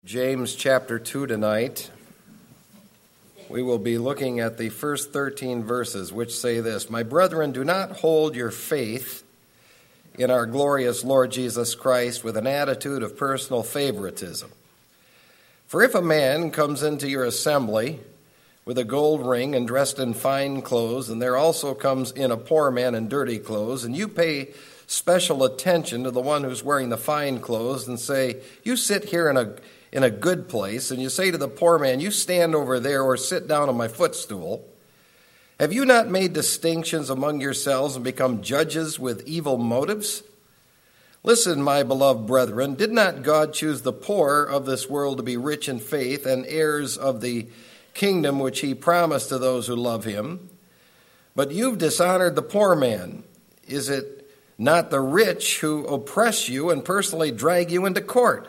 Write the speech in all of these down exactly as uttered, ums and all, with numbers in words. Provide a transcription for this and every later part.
James chapter two tonight. We will be looking at the first thirteen verses, which say this: My brethren, do not hold your faith in our glorious Lord Jesus Christ with an attitude of personal favoritism. For if a man comes into your assembly with a gold ring and dressed in fine clothes, and there also comes in a poor man in dirty clothes, and you pay special attention to the one who's wearing the fine clothes and say, you sit here in a in a good place, and you say to the poor man, you stand over there or sit down on my footstool, have you not made distinctions among yourselves and become judges with evil motives? Listen, my beloved brethren, did not God choose the poor of this world to be rich in faith and heirs of the kingdom which he promised to those who love him? But you've dishonored the poor man. Is it not the rich who oppress you and personally drag you into court?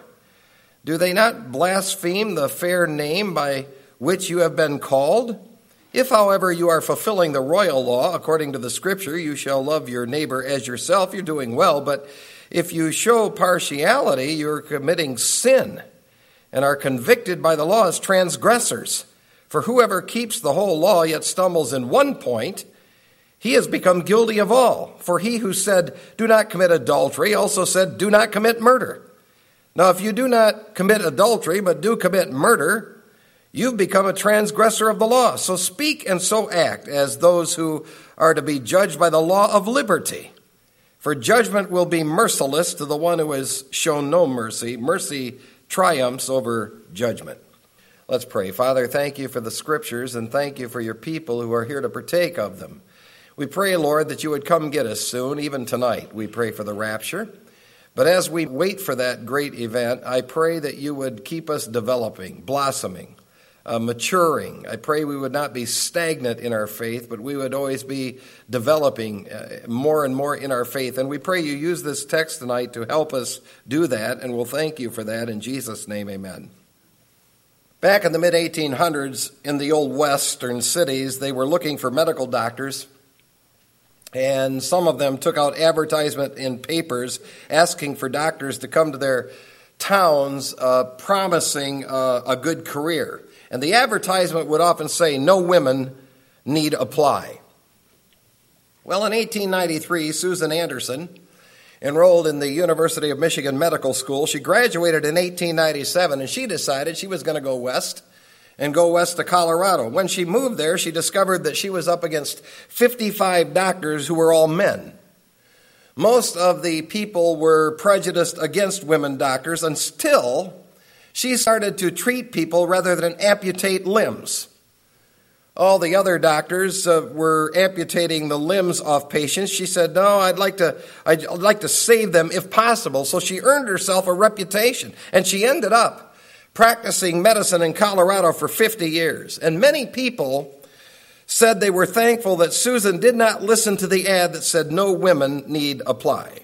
Do they not blaspheme the fair name by which you have been called? If, however, you are fulfilling the royal law, according to the Scripture, you shall love your neighbor as yourself, you're doing well. But if you show partiality, you're committing sin and are convicted by the law as transgressors. For whoever keeps the whole law yet stumbles in one point, he has become guilty of all. For he who said, do not commit adultery, also said, do not commit murder. Now, if you do not commit adultery, but do commit murder, you've become a transgressor of the law. So speak and so act as those who are to be judged by the law of liberty. For judgment will be merciless to the one who has shown no mercy. Mercy triumphs over judgment. Let's pray. Father, thank you for the Scriptures, and thank you for your people who are here to partake of them. We pray, Lord, that you would come get us soon, even tonight. We pray for the rapture. But as we wait for that great event, I pray that you would keep us developing, blossoming, uh, maturing. I pray we would not be stagnant in our faith, but we would always be developing uh, more and more in our faith. And we pray you use this text tonight to help us do that, and we'll thank you for that. In Jesus' name, amen. Back in the mid eighteen hundreds, in the old western cities, they were looking for medical doctors. And some of them took out advertisement in papers asking for doctors to come to their towns, uh, promising uh, a good career. And the advertisement would often say, no women need apply. Well, in eighteen ninety-three, Susan Anderson enrolled in the University of Michigan Medical School. She graduated in eighteen ninety-seven, and she decided she was going to go west and go west to Colorado. When she moved there, she discovered that she was up against fifty-five doctors who were all men. Most of the people were prejudiced against women doctors until she started to treat people rather than amputate limbs. All the other doctors uh, were amputating the limbs off patients. She said, no, I'd like to I'd like to save them if possible. So she earned herself a reputation, and she ended up practicing medicine in Colorado for fifty years. And many people said they were thankful that Susan did not listen to the ad that said no women need apply.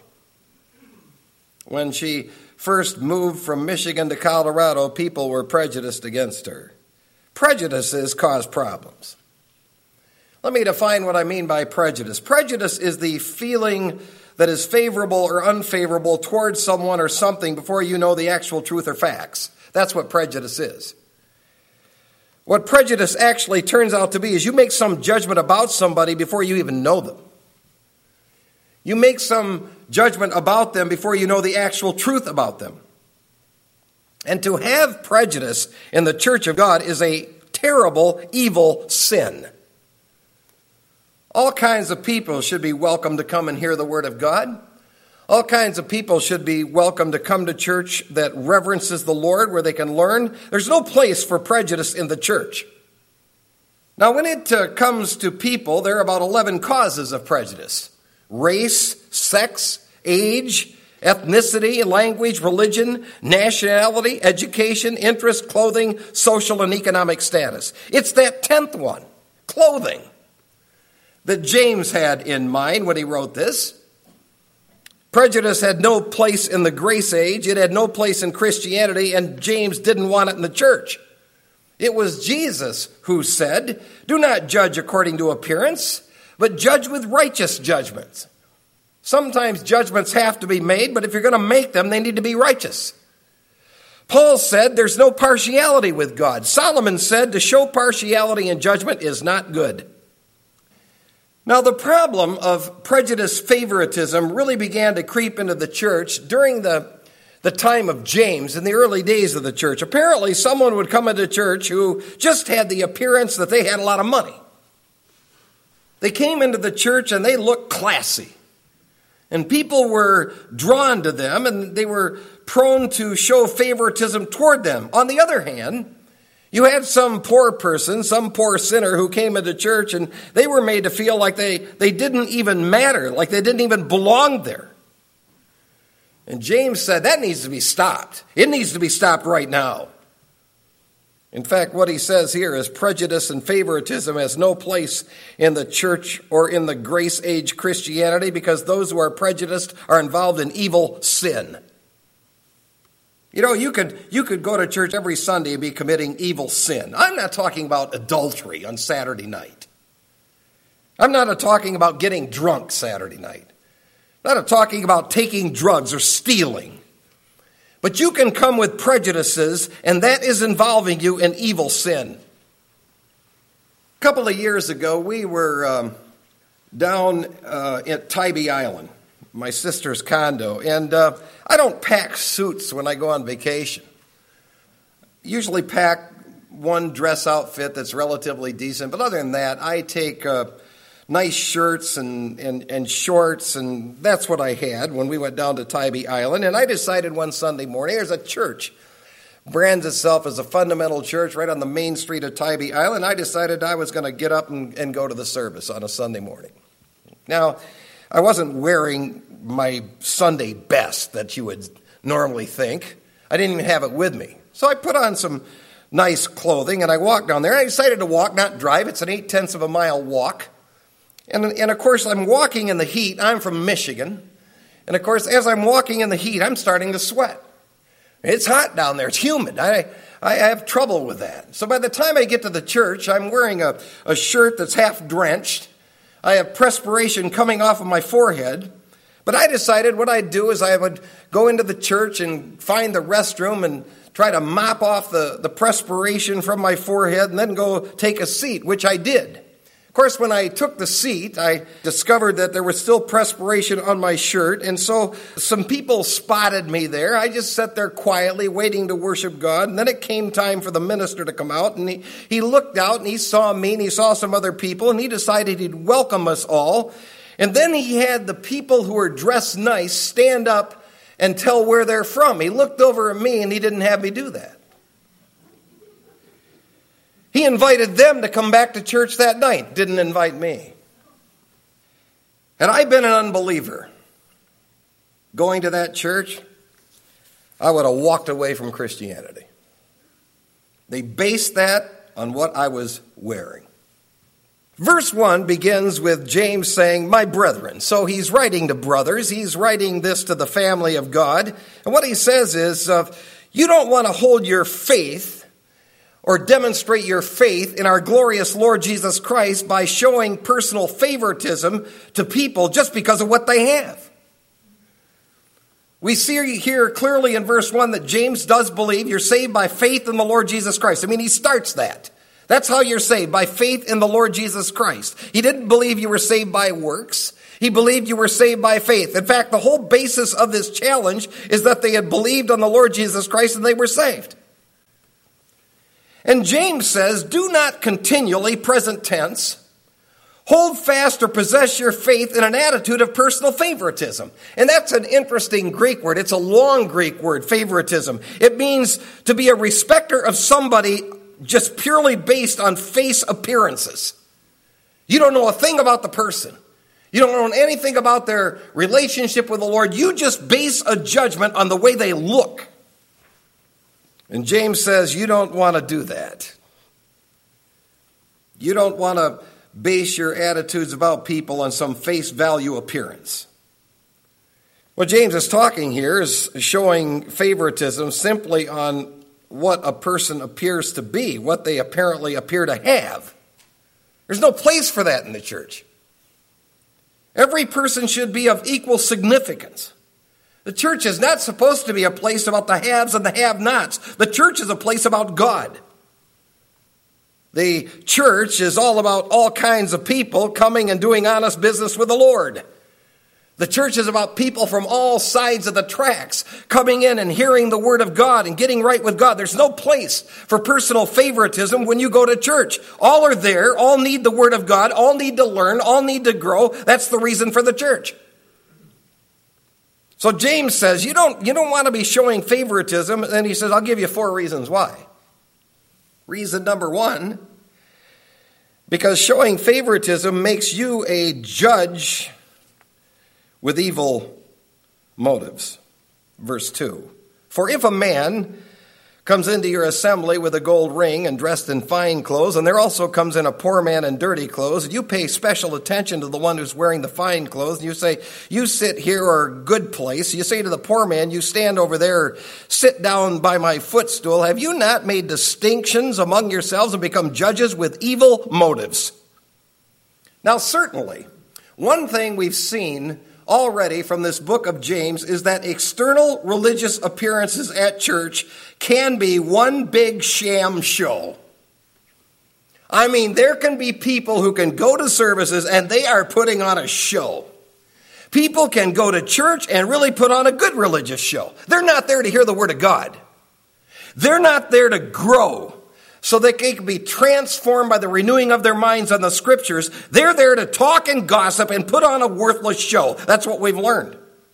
When she first moved from Michigan to Colorado, people were prejudiced against her. Prejudices cause problems. Let me define what I mean by prejudice. Prejudice is the feeling that is favorable or unfavorable towards someone or something before you know the actual truth or facts. That's what prejudice is. What prejudice actually turns out to be is you make some judgment about somebody before you even know them. You make some judgment about them before you know the actual truth about them. And to have prejudice in the church of God is a terrible, evil sin. All kinds of people should be welcome to come and hear the word of God. All kinds of people should be welcome to come to church that reverences the Lord, where they can learn. There's no place for prejudice in the church. Now, when it uh, comes to people, there are about eleven causes of prejudice: race, sex, age, ethnicity, language, religion, nationality, education, interest, clothing, social and economic status. It's that tenth one, clothing, that James had in mind when he wrote this. Prejudice had no place in the grace age. It had no place in Christianity, and James didn't want it in the church. It was Jesus who said, do not judge according to appearance, but judge with righteous judgments. Sometimes judgments have to be made, but if you're going to make them, they need to be righteous. Paul said there's no partiality with God. Solomon said to show partiality in judgment is not good. Now, the problem of prejudice favoritism really began to creep into the church during the, the time of James, in the early days of the church. Apparently, someone would come into church who just had the appearance that they had a lot of money. They came into the church and they looked classy. And people were drawn to them, and they were prone to show favoritism toward them. On the other hand, you had some poor person, some poor sinner who came into church, and they were made to feel like they, they didn't even matter, like they didn't even belong there. And James said that needs to be stopped. It needs to be stopped right now. In fact, what he says here is prejudice and favoritism has no place in the church or in the grace age Christianity, because those who are prejudiced are involved in evil sin. You know, you could you could go to church every Sunday and be committing evil sin. I'm not talking about adultery on Saturday night. I'm not talking about getting drunk Saturday night. I'm not talking about taking drugs or stealing. But you can come with prejudices, and that is involving you in evil sin. A couple of years ago, we were um, down uh, at Tybee Island, my sister's condo, and uh, I don't pack suits when I go on vacation. Usually pack one dress outfit that's relatively decent, but other than that, I take uh, nice shirts and, and, and shorts, and that's what I had when we went down to Tybee Island. And I decided one Sunday morning, there's a church, brands itself as a fundamental church right on the main street of Tybee Island. I decided I was going to get up and, and go to the service on a Sunday morning. Now, I wasn't wearing my Sunday best that you would normally think. I didn't even have it with me. So I put on some nice clothing, and I walked down there. I decided to walk, not drive. It's an eight-tenths of a mile walk. And, and, of course, I'm walking in the heat. I'm from Michigan. And, of course, as I'm walking in the heat, I'm starting to sweat. It's hot down there. It's humid. I, I have trouble with that. So by the time I get to the church, I'm wearing a, a shirt that's half drenched. I have perspiration coming off of my forehead. But I decided what I'd do is I would go into the church and find the restroom and try to mop off the, the perspiration from my forehead and then go take a seat, which I did. Of course, when I took the seat, I discovered that there was still perspiration on my shirt, and so some people spotted me there. I just sat there quietly waiting to worship God, and then it came time for the minister to come out, and he, he looked out, and he saw me, and he saw some other people, and he decided he'd welcome us all. And then he had the people who were dressed nice stand up and tell where they're from. He looked over at me, and he didn't have me do that. He invited them to come back to church that night, didn't invite me. Had I been an unbeliever going to that church, I would have walked away from Christianity. They based that on what I was wearing. Verse one begins with James saying, my brethren. So he's writing to brothers. He's writing this to the family of God. And what he says is, uh, you don't want to hold your faith or demonstrate your faith in our glorious Lord Jesus Christ by showing personal favoritism to people just because of what they have. We see here clearly in verse one that James does believe you're saved by faith in the Lord Jesus Christ. I mean, he starts that. That's how you're saved, by faith in the Lord Jesus Christ. He didn't believe you were saved by works. He believed you were saved by faith. In fact, the whole basis of this challenge is that they had believed on the Lord Jesus Christ and they were saved. And James says, do not continually, present tense, hold fast or possess your faith in an attitude of personal favoritism. And that's an interesting Greek word. It's a long Greek word, favoritism. It means to be a respecter of somebody just purely based on face appearances. You don't know a thing about the person. You don't know anything about their relationship with the Lord. You just base a judgment on the way they look. And James says you don't want to do that. You don't want to base your attitudes about people on some face value appearance. What James is talking here is showing favoritism simply on what a person appears to be, what they apparently appear to have. There's no place for that in the church. Every person should be of equal significance. The church is not supposed to be a place about the haves and the have-nots. The church is a place about God. The church is all about all kinds of people coming and doing honest business with the Lord. The church is about people from all sides of the tracks coming in and hearing the word of God and getting right with God. There's no place for personal favoritism when you go to church. All are there. All need the word of God. All need to learn. All need to grow. That's the reason for the church. So James says, you don't, you don't want to be showing favoritism. And he says, I'll give you four reasons why. Reason number one, because showing favoritism makes you a judge with evil motives. Verse two, for if a man comes into your assembly with a gold ring and dressed in fine clothes, and there also comes in a poor man in dirty clothes, and you pay special attention to the one who's wearing the fine clothes, and you say, you sit here or a good place. You say to the poor man, you stand over there, sit down by my footstool. Have you not made distinctions among yourselves and become judges with evil motives? Now, certainly, one thing we've seen already from this book of James is that external religious appearances at church can be one big sham show. I mean, there can be people who can go to services and they are putting on a show. People can go to church and really put on a good religious show. They're not there to hear the word of God. They're not there to grow so that they can be transformed by the renewing of their minds on the scriptures. They're there to talk and gossip and put on a worthless show. That's what we've learned.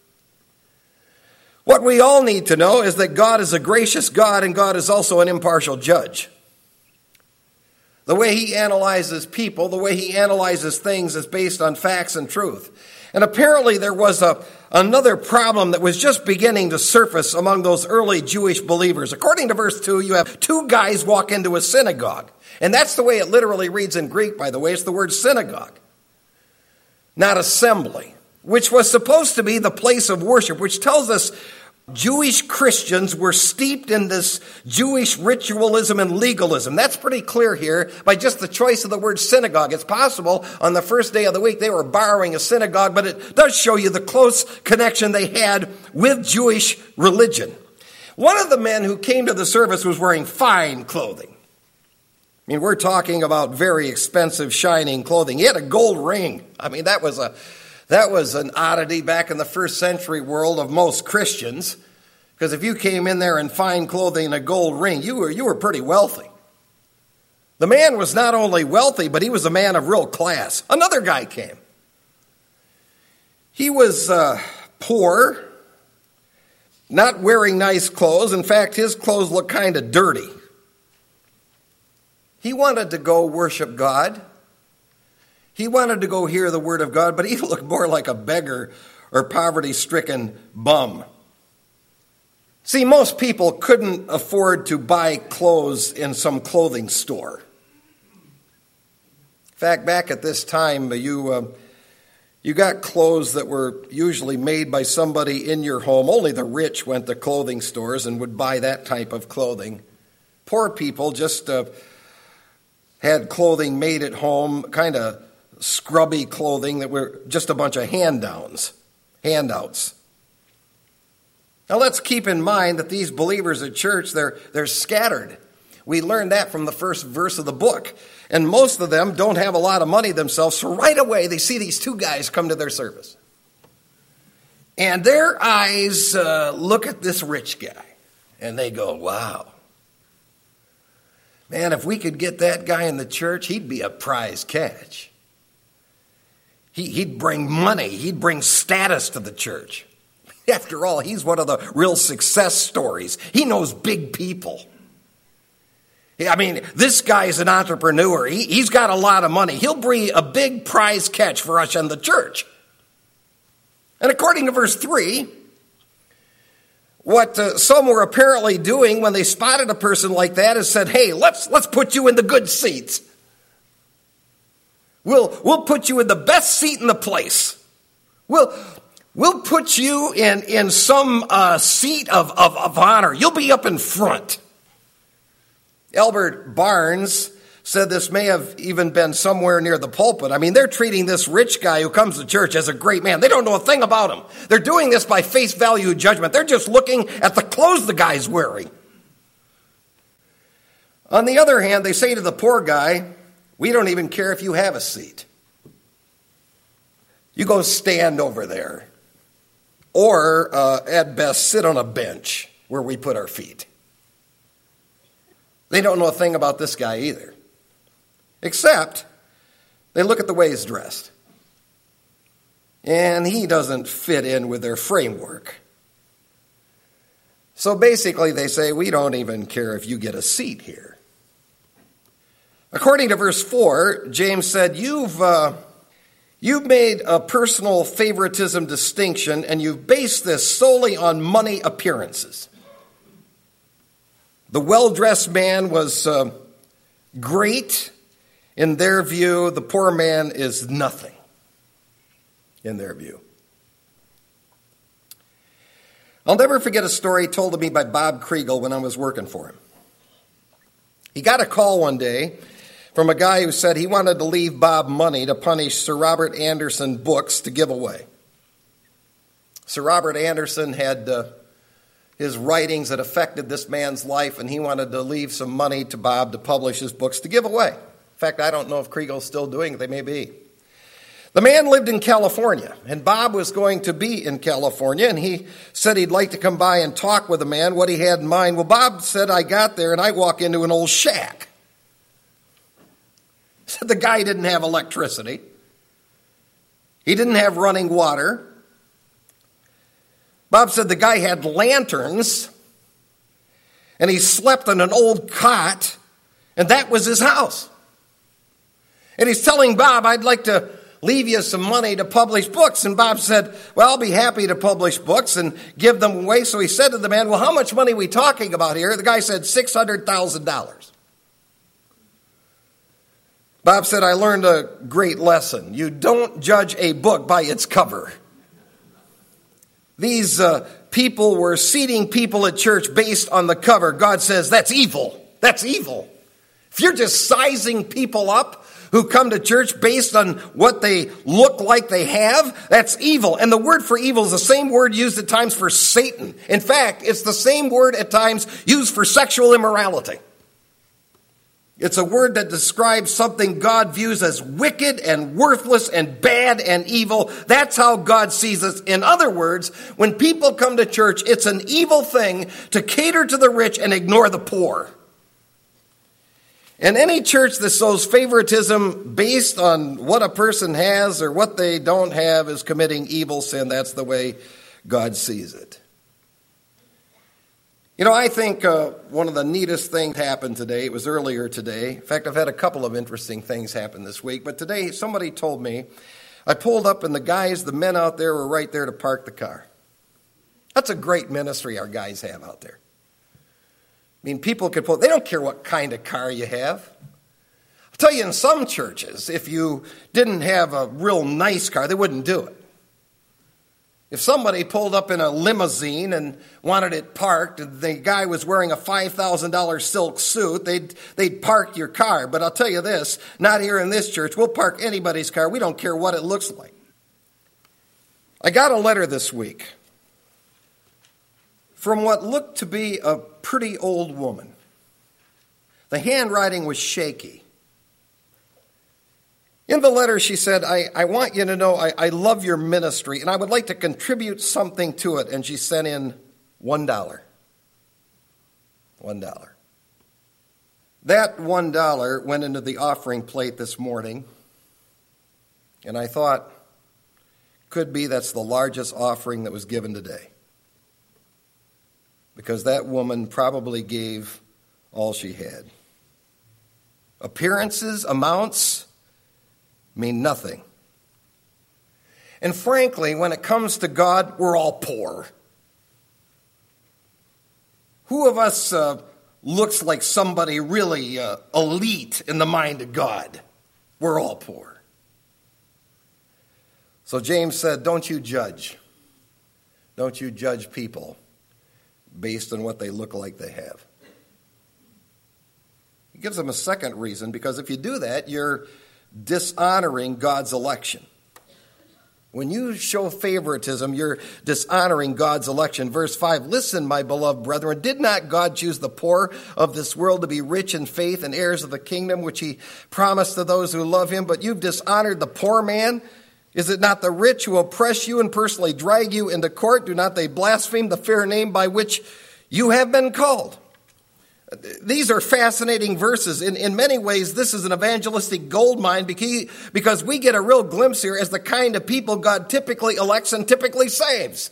What we all need to know is that God is a gracious God and God is also an impartial judge. The way he analyzes people, the way he analyzes things is based on facts and truth. And apparently there was a another problem that was just beginning to surface among those early Jewish believers. According to verse two, you have two guys walk into a synagogue. And that's the way it literally reads in Greek, by the way. It's the word synagogue, not assembly, which was supposed to be the place of worship, which tells us Jewish Christians were steeped in this Jewish ritualism and legalism. That's pretty clear here by just the choice of the word synagogue. It's possible on the first day of the week they were borrowing a synagogue, but it does show you the close connection they had with Jewish religion. One of the men who came to the service was wearing fine clothing. I mean, we're talking about very expensive, shining clothing. He had a gold ring. I mean, that was a That was an oddity back in the first century world of most Christians, because if you came in there in fine clothing and a gold ring, you were you were pretty wealthy. The man was not only wealthy, but he was a man of real class. Another guy came. He was uh, poor, not wearing nice clothes. In fact, his clothes looked kind of dirty. He wanted to go worship God. He wanted to go hear the word of God, but he looked more like a beggar or poverty-stricken bum. See, most people couldn't afford to buy clothes in some clothing store. In fact, back at this time, you uh, you got clothes that were usually made by somebody in your home. Only the rich went to clothing stores and would buy that type of clothing. Poor people just uh, had clothing made at home, kind of scrubby clothing that were just a bunch of hand-downs, handouts. Now let's keep in mind that these believers at church, they're, they're scattered. We learned that from the first verse of the book. And most of them don't have a lot of money themselves, so right away they see these two guys come to their service. And their eyes uh, look at this rich guy, and they go, wow. Man, if we could get that guy in the church, he'd be a prize catch. He, he'd bring money. He'd bring status to the church. After all, he's one of the real success stories. He knows big people. I mean, this guy's an entrepreneur. He, he's got a lot of money. He'll bring a big prize catch for us in the church. And according to verse three, what uh, some were apparently doing when they spotted a person like that is said, hey, let's let's put you in the good seats. We'll, we'll put you in the best seat in the place. We'll, we'll put you in, in some uh, seat of, of, of honor. You'll be up in front. Albert Barnes said this may have even been somewhere near the pulpit. I mean, they're treating this rich guy who comes to church as a great man. They don't know a thing about him. They're doing this by face value judgment. They're just looking at the clothes the guy's wearing. On the other hand, they say to the poor guy, we don't even care if you have a seat. You go stand over there. Or, uh, at best, sit on a bench where we put our feet. They don't know a thing about this guy either. Except they look at the way he's dressed. And he doesn't fit in with their framework. So basically they say, we don't even care if you get a seat here. According to verse four, James said, you've, uh, you've made a personal favoritism distinction, and you've based this solely on money appearances. The well-dressed man was uh, great. In their view, the poor man is nothing, in their view. I'll never forget a story told to me by Bob Kriegel when I was working for him. He got a call one day from a guy who said he wanted to leave Bob money to punish Sir Robert Anderson books to give away. Sir Robert Anderson had uh, his writings that affected this man's life, and he wanted to leave some money to Bob to publish his books to give away. In fact, I don't know if Kriegel's still doing it. They may be. The man lived in California, and Bob was going to be in California, and he said he'd like to come by and talk with the man, what he had in mind. Well, Bob said, I got there, and I walk into an old shack. Said the guy didn't have electricity. He didn't have running water. Bob said the guy had lanterns, and he slept on an old cot, and that was his house. And he's telling Bob, I'd like to leave you some money to publish books. And Bob said, well, I'll be happy to publish books and give them away. So he said to the man, well, how much money are we talking about here? The guy said six hundred thousand dollars. Bob said, I learned a great lesson. You don't judge a book by its cover. These uh, people were seating people at church based on the cover. God says, that's evil. That's evil. If you're just sizing people up who come to church based on what they look like they have, that's evil. And the word for evil is the same word used at times for Satan. In fact, it's the same word at times used for sexual immorality. It's a word that describes something God views as wicked and worthless and bad and evil. That's how God sees us. In other words, when people come to church, it's an evil thing to cater to the rich and ignore the poor. And any church that shows favoritism based on what a person has or what they don't have is committing evil sin. That's the way God sees it. You know, I think uh, one of the neatest things happened today. It was earlier today. In fact, I've had a couple of interesting things happen this week. But today, somebody told me, I pulled up and the guys, the men out there were right there to park the car. That's a great ministry our guys have out there. I mean, people could pull, they don't care what kind of car you have. I'll tell you, in some churches, if you didn't have a real nice car, they wouldn't do it. If somebody pulled up in a limousine and wanted it parked, and the guy was wearing a five thousand dollars silk suit, they'd, they'd park your car. But I'll tell you this, not here in this church. We'll park anybody's car. We don't care what it looks like. I got a letter this week from what looked to be a pretty old woman. The handwriting was shaky. In the letter, she said, I, I want you to know I, I love your ministry, and I would like to contribute something to it. And she sent in one dollar. One dollar. That one dollar went into the offering plate this morning, and I thought, could be that's the largest offering that was given today. Because that woman probably gave all she had. Appearances, amounts, mean nothing. And frankly, when it comes to God, we're all poor. Who of us uh, looks like somebody really uh, elite in the mind of God? We're all poor. So James said, don't you judge. Don't you judge people based on what they look like they have. gives them a second reason, because if you do that, you're dishonoring God's election. When you show favoritism, you're dishonoring God's election. Verse five, listen, my beloved brethren, did not God choose the poor of this world to be rich in faith and heirs of the kingdom which he promised to those who love him? But you've dishonored the poor man. Is it not the rich who oppress you and personally drag you into court? Do not they blaspheme the fair name by which you have been called? These are fascinating verses. In, in many ways, this is an evangelistic goldmine because we get a real glimpse here as the kind of people God typically elects and typically saves.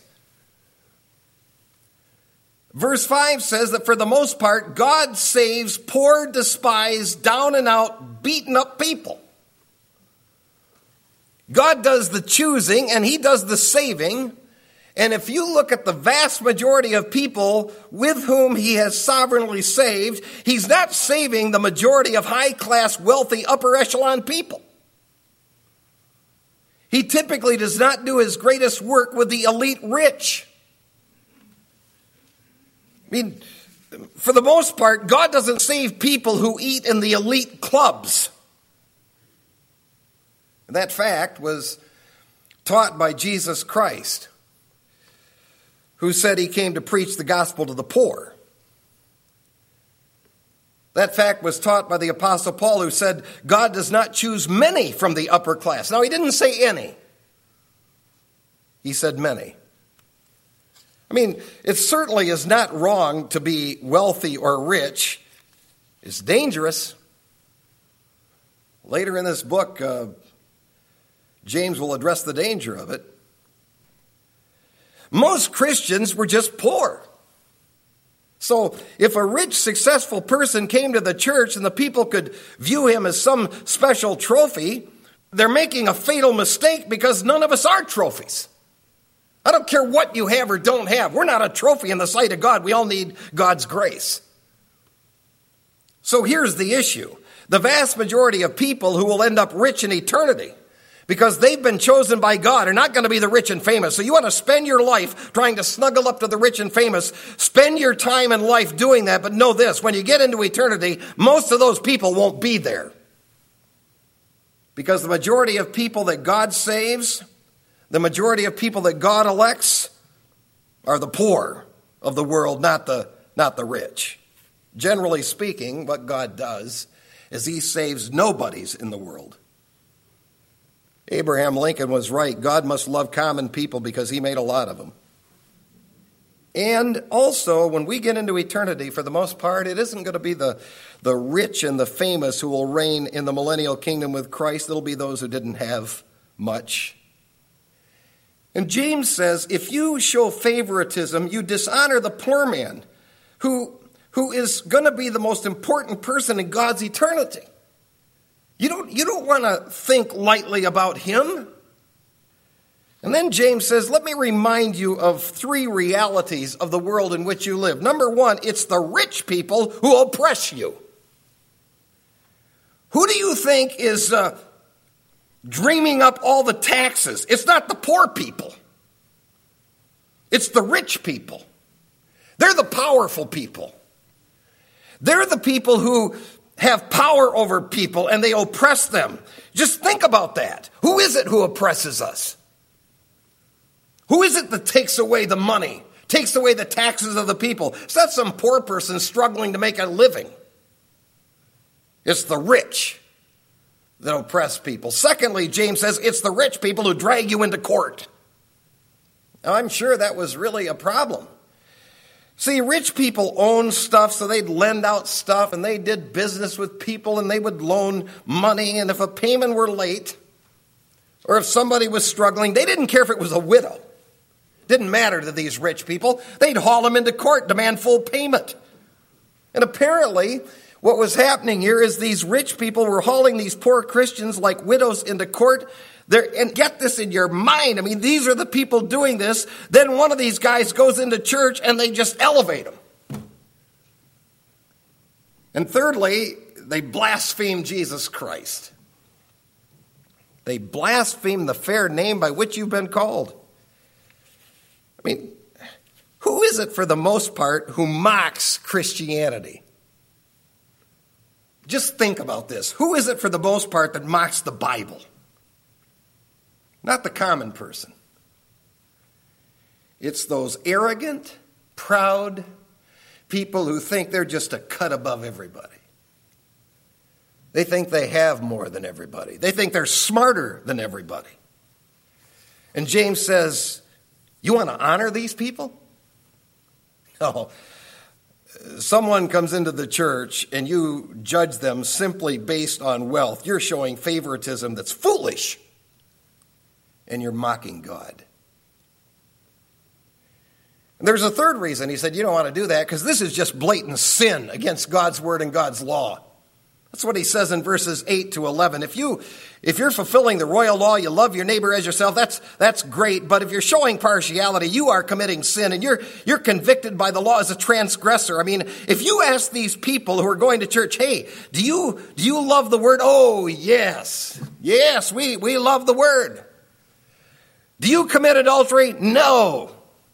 Verse five says that for the most part, God saves poor, despised, down and out, beaten up people. God does the choosing and he does the saving. And if you look at the vast majority of people with whom he has sovereignly saved, he's not saving the majority of high-class, wealthy, upper echelon people. He typically does not do his greatest work with the elite rich. I mean, for the most part, God doesn't save people who eat in the elite clubs. That fact was taught by Jesus Christ, who said he came to preach the gospel to the poor. That fact was taught by the Apostle Paul, who said God does not choose many from the upper class. Now, he didn't say any. He said many. I mean, it certainly is not wrong to be wealthy or rich. It's dangerous. Later in this book, uh, James will address the danger of it. Most Christians were just poor. So if a rich, successful person came to the church and the people could view him as some special trophy, they're making a fatal mistake because none of us are trophies. I don't care what you have or don't have. We're not a trophy in the sight of God. We all need God's grace. So here's the issue. The vast majority of people who will end up rich in eternity, because they've been chosen by God, are not going to be the rich and famous. So you want to spend your life trying to snuggle up to the rich and famous. Spend your time in life doing that. But know this, when you get into eternity, most of those people won't be there. Because the majority of people that God saves, the majority of people that God elects, are the poor of the world, not the, not the rich. Generally speaking, what God does is he saves nobodies in the world. Abraham Lincoln was right. God must love common people because he made a lot of them. And also, when we get into eternity, for the most part, it isn't going to be the, the rich and the famous who will reign in the millennial kingdom with Christ. It'll be those who didn't have much. And James says, if you show favoritism, you dishonor the poor man who, who is going to be the most important person in God's eternity. You don't, you don't want to think lightly about him. And then James says, let me remind you of three realities of the world in which you live. Number one, it's the rich people who oppress you. Who do you think is uh, dreaming up all the taxes? It's not the poor people. It's the rich people. They're the powerful people. They're the people who have power over people and they oppress them. Just think about that. Who is it who oppresses us? Who is it that takes away the money, takes away the taxes of the people? It's not some poor person struggling to make a living. It's the rich that oppress people. Secondly, James says it's the rich people who drag you into court. Now, I'm sure that was really a problem. See, rich people owned stuff, so they'd lend out stuff, and they did business with people, and they would loan money, and if a payment were late, or if somebody was struggling, they didn't care if it was a widow. Didn't matter to these rich people. They'd haul them into court, demand full payment. And apparently, what was happening here is these rich people were hauling these poor Christians like widows into court. There, and get this in your mind. I mean, these are the people doing this. Then one of these guys goes into church and they just elevate them. And thirdly, they blaspheme Jesus Christ. They blaspheme the fair name by which you've been called. I mean, who is it for the most part who mocks Christianity? Just think about this. Who is it for the most part that mocks the Bible? Not the common person. It's those arrogant, proud people who think they're just a cut above everybody. They think they have more than everybody. They think they're smarter than everybody. And James says, you want to honor these people? No. Someone comes into the church and you judge them simply based on wealth. You're showing favoritism that's foolish. And you're mocking God. And there's a third reason. He said, you don't want to do that because this is just blatant sin against God's word and God's law. That's what he says in verses eight to eleven. If, you, if you're fulfilling the royal law, you love your neighbor as yourself, that's, that's great. But if you're showing partiality, you are committing sin, and you're, you're convicted by the law as a transgressor. I mean, if you ask these people who are going to church, hey, do you, do you love the word? Oh, yes. Yes, we, we love the word. Do you commit adultery? No.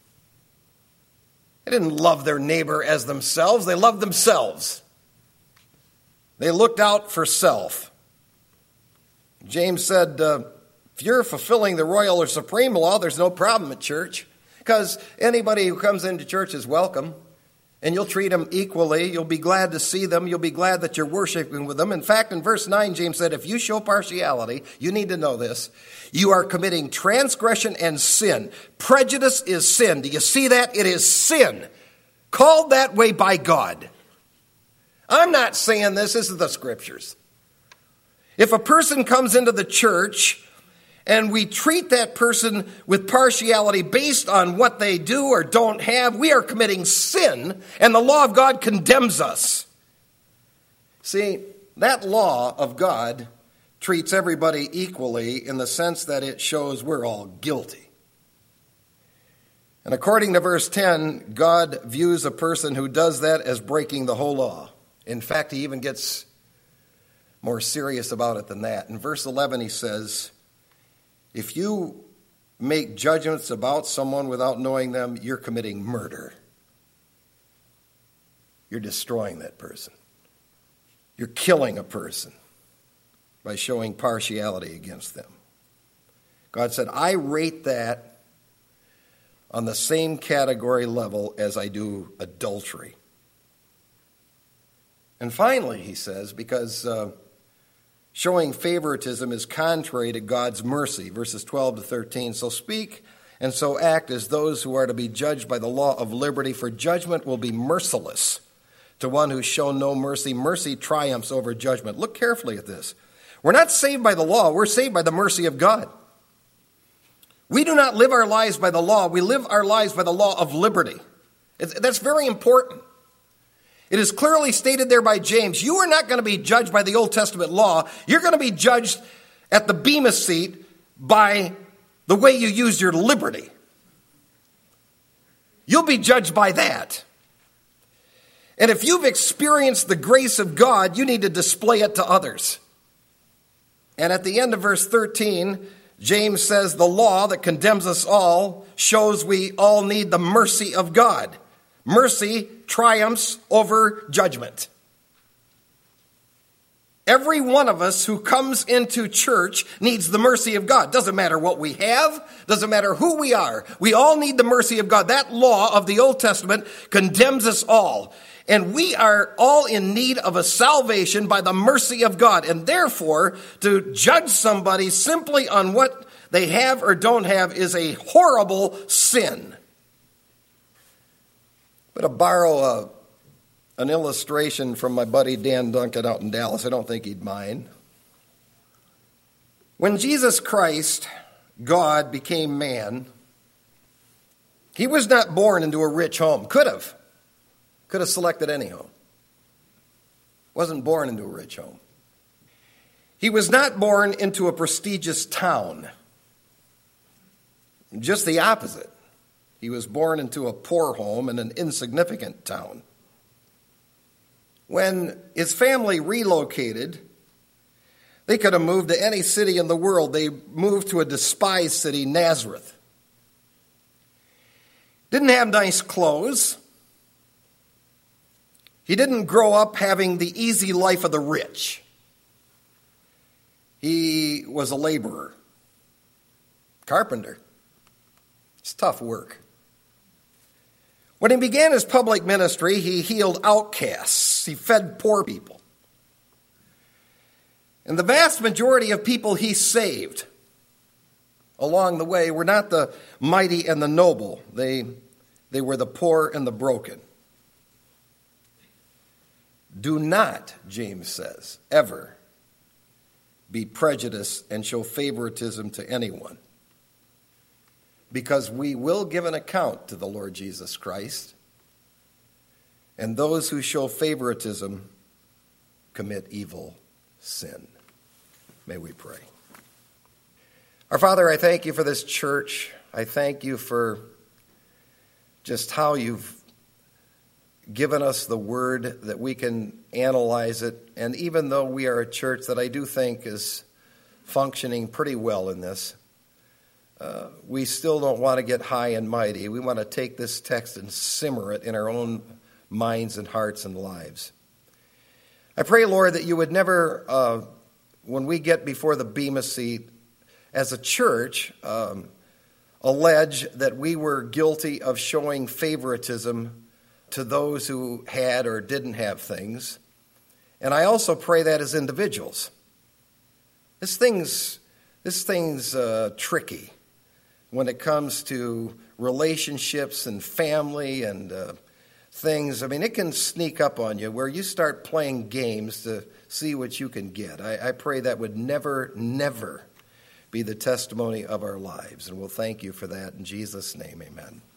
They didn't love their neighbor as themselves. They loved themselves. They looked out for self. James said, uh, if you're fulfilling the royal or supreme law, there's no problem at church. Because anybody who comes into church is welcome. And you'll treat them equally. You'll be glad to see them. You'll be glad that you're worshiping with them. In fact, in verse nine, James said, if you show partiality, you need to know this, you are committing transgression and sin. Prejudice is sin. Do you see that? It is sin. Called that way by God. I'm not saying this. This is the scriptures. If a person comes into the church and we treat that person with partiality based on what they do or don't have, we are committing sin, and the law of God condemns us. See, that law of God treats everybody equally in the sense that it shows we're all guilty. And according to verse ten, God views a person who does that as breaking the whole law. In fact, he even gets more serious about it than that. In verse eleven, he says, if you make judgments about someone without knowing them, you're committing murder. You're destroying that person. You're killing a person by showing partiality against them. God said, I rate that on the same category level as I do adultery. And finally, he says, because uh, showing favoritism is contrary to God's mercy, verses twelve to thirteen. So speak and so act as those who are to be judged by the law of liberty, for judgment will be merciless to one who's shown no mercy. Mercy triumphs over judgment. Look carefully at this. We're not saved by the law. We're saved by the mercy of God. We do not live our lives by the law. We live our lives by the law of liberty. It's, that's very important. It is clearly stated there by James, you are not going to be judged by the Old Testament law. You're going to be judged at the Bema seat by the way you use your liberty. You'll be judged by that. And if you've experienced the grace of God, you need to display it to others. And at the end of verse thirteen, James says the law that condemns us all shows we all need the mercy of God. Mercy triumphs over judgment. Every one of us who comes into church needs the mercy of God. Doesn't matter what we have. Doesn't matter who we are. We all need the mercy of God. That law of the Old Testament condemns us all. And we are all in need of a salvation by the mercy of God. And therefore, to judge somebody simply on what they have or don't have is a horrible sin. I'm going to borrow a, an illustration from my buddy Dan Duncan out in Dallas. I don't think he'd mind. When Jesus Christ, God, became man, he was not born into a rich home. Could have. Could have selected any home. Wasn't born into a rich home. He was not born into a prestigious town. Just the opposite. He was born into a poor home in an insignificant town. When his family relocated, they could have moved to any city in the world. They moved to a despised city, Nazareth. Didn't have nice clothes. He didn't grow up having the easy life of the rich. He was a laborer, carpenter. It's tough work. When he began his public ministry, he healed outcasts. He fed poor people. And the vast majority of people he saved along the way were not the mighty and the noble. They, they were the poor and the broken. Do not, James says, ever be prejudiced and show favoritism to anyone, because we will give an account to the Lord Jesus Christ, and those who show favoritism commit evil sin. May we pray. Our Father, I thank you for this church. I thank you for just how you've given us the word that we can analyze it. And even though we are a church that I do think is functioning pretty well in this, uh, we still don't want to get high and mighty. We want to take this text and simmer it in our own minds and hearts and lives. I pray, Lord, that you would never, uh, when we get before the bema seat, as a church, um, allege that we were guilty of showing favoritism to those who had or didn't have things. And I also pray that as individuals. This thing's, this thing's uh, tricky when it comes to relationships and family and uh, things. I mean, it can sneak up on you where you start playing games to see what you can get. I, I pray that would never, never be the testimony of our lives. And we'll thank you for that. In Jesus' name, amen.